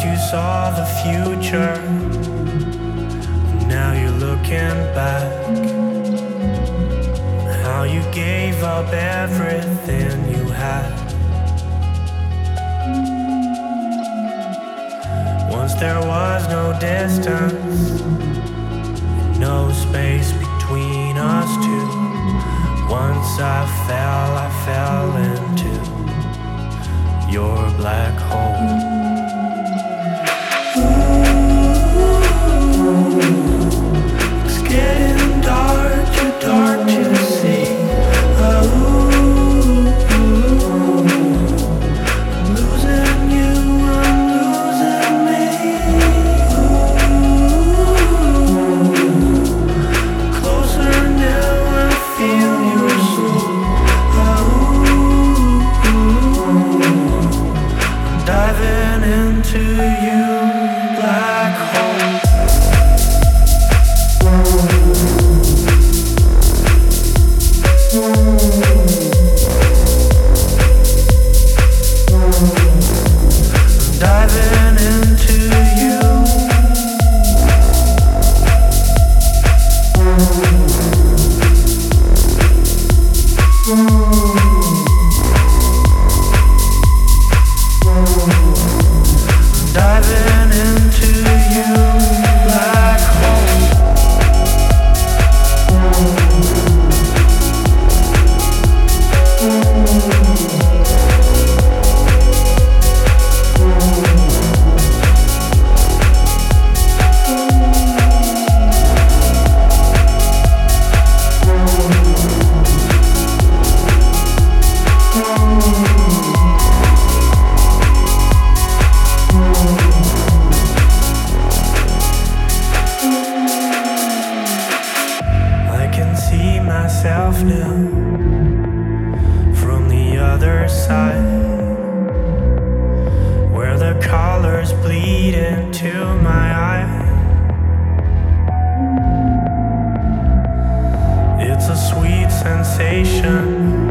you saw the future. Now you're looking back. How you gave up everything you had. Once there was no distance, no space between us two. Once I fell into your black hole. It's getting dark, too dark to see. I'm losing you, I'm losing me. Closer now, I feel your soul. I'm diving into you, black hole. Diving into you. Diving into you, black hole. I can see myself now from the other side, where the colors bleed into my eye. It's a sweet sensation